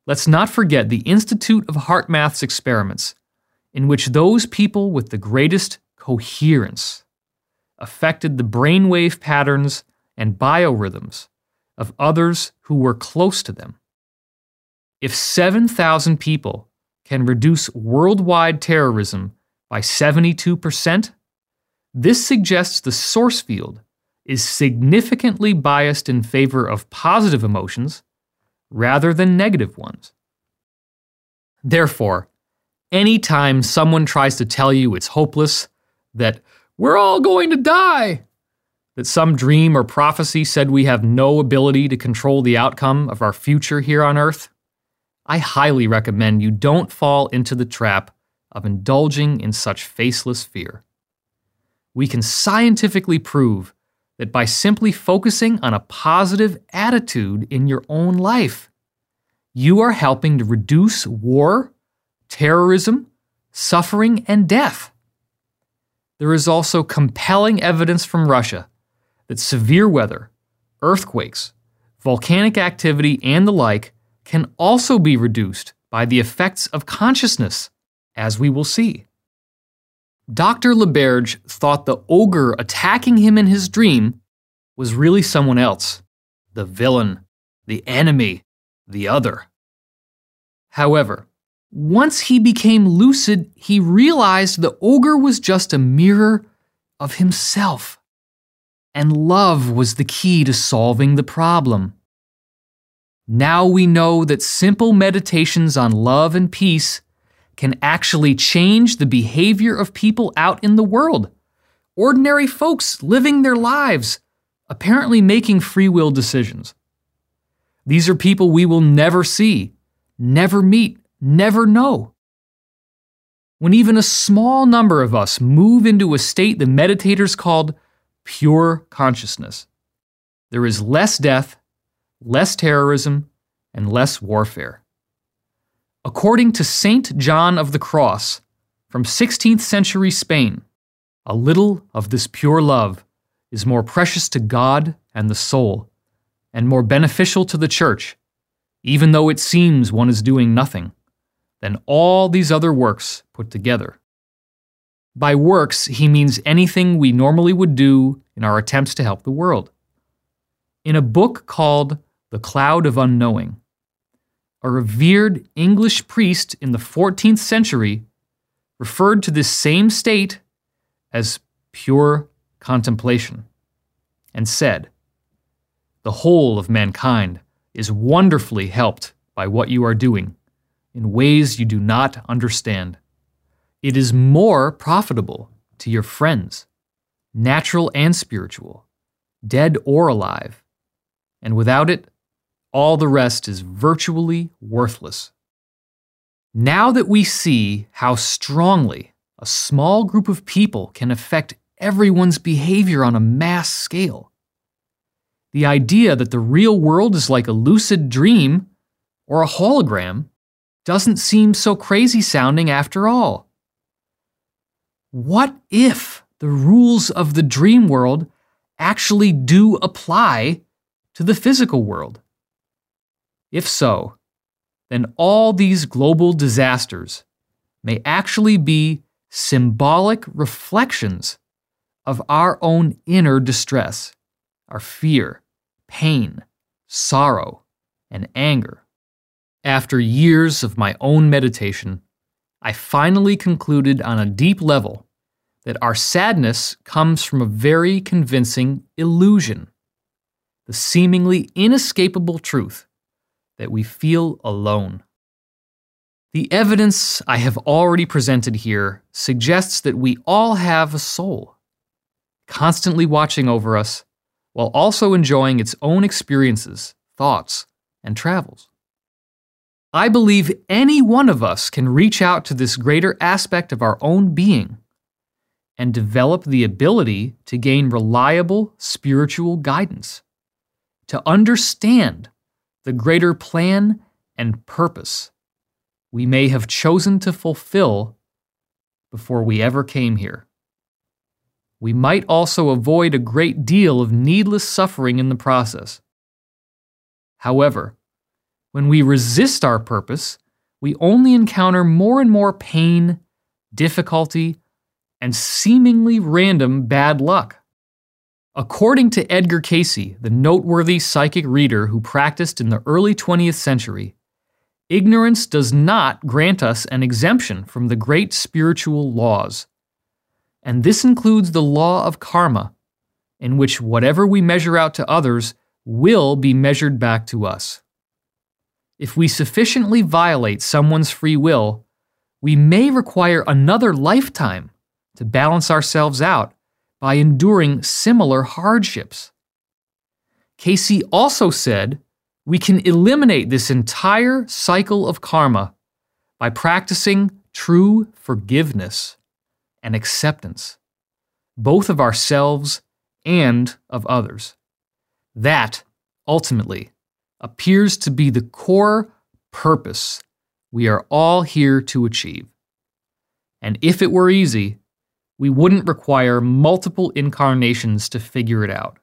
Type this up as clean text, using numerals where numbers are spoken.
let's not forget the Institute of HeartMath's experiments, in which those people with the greatest coherence affected the brainwave patterns and biorhythms of others who were close to them. If 7,000 people can reduce worldwide terrorism by 72%, this suggests the source field is significantly biased in favor of positive emotions rather than negative ones. Therefore, anytime someone tries to tell you it's hopeless, that we're all going to die, that some dream or prophecy said we have no ability to control the outcome of our future here on Earth, I highly recommend you don't fall into the trap of indulging in such faceless fear. We can scientifically prove that by simply focusing on a positive attitude in your own life, you are helping to reduce war, terrorism, suffering, and death. There is also compelling evidence from Russia that severe weather, earthquakes, volcanic activity, and the like can also be reduced by the effects of consciousness, as we will see. Dr. LeBerge thought the ogre attacking him in his dream was really someone else, the villain, the enemy, the other. However, once he became lucid, he realized the ogre was just a mirror of himself, and love was the key to solving the problem. Now we know that simple meditations on love and peace can actually change the behavior of people out in the world. Ordinary folks living their lives, apparently making free will decisions. These are people we will never see, never meet, never know. When even a small number of us move into a state the meditators called pure consciousness, there is less death, less terrorism, and less warfare. According to Saint John of the Cross from 16th century Spain, a little of this pure love is more precious to God and the soul, and more beneficial to the church, even though it seems one is doing nothing, than all these other works put together. By works, he means anything we normally would do in our attempts to help the world. In a book called The Cloud of Unknowing, a revered English priest in the 14th century referred to this same state as pure contemplation, and said, "The whole of mankind is wonderfully helped by what you are doing in ways you do not understand. It is more profitable to your friends, natural and spiritual, dead or alive, and without it, all the rest is virtually worthless." Now that we see how strongly a small group of people can affect everyone's behavior on a mass scale, the idea that the real world is like a lucid dream or a hologram doesn't seem so crazy sounding after all. What if the rules of the dream world actually do apply to the physical world? If so, then all these global disasters may actually be symbolic reflections of our own inner distress, our fear, pain, sorrow, and anger. After years of my own meditation, I finally concluded on a deep level that our sadness comes from a very convincing illusion, the seemingly inescapable truth that we feel alone. The evidence I have already presented here suggests that we all have a soul, constantly watching over us, while also enjoying its own experiences, thoughts, and travels. I believe any one of us can reach out to this greater aspect of our own being and develop the ability to gain reliable spiritual guidance, to understand the greater plan and purpose we may have chosen to fulfill before we ever came here. We might also avoid a great deal of needless suffering in the process. However, When we resist our purpose, we only encounter more and more pain, difficulty, and seemingly random bad luck. According to Edgar Cayce, the noteworthy psychic reader who practiced in the early 20th century, ignorance does not grant us an exemption from the great spiritual laws. And this includes the law of karma, in which whatever we measure out to others will be measured back to us. If we sufficiently violate someone's free will, we may require another lifetime to balance ourselves out by enduring similar hardships. Cayce also said we can eliminate this entire cycle of karma by practicing true forgiveness and acceptance, both of ourselves and of others. That, ultimately, appears to be the core purpose we are all here to achieve. And if it were easy, we wouldn't require multiple incarnations to figure it out.